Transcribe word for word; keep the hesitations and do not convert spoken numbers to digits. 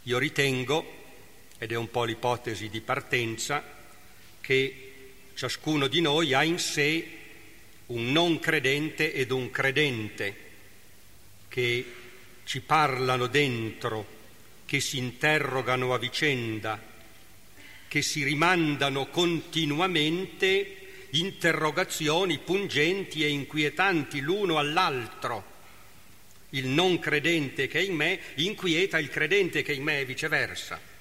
Io ritengo, ed è un po' l'ipotesi di partenza, che ciascuno di noi ha in sé un non credente ed un credente che ci parlano dentro, che si interrogano a vicenda, che si rimandano continuamente interrogazioni pungenti e inquietanti l'uno all'altro. Il non credente che è in me inquieta il credente che è in me e viceversa.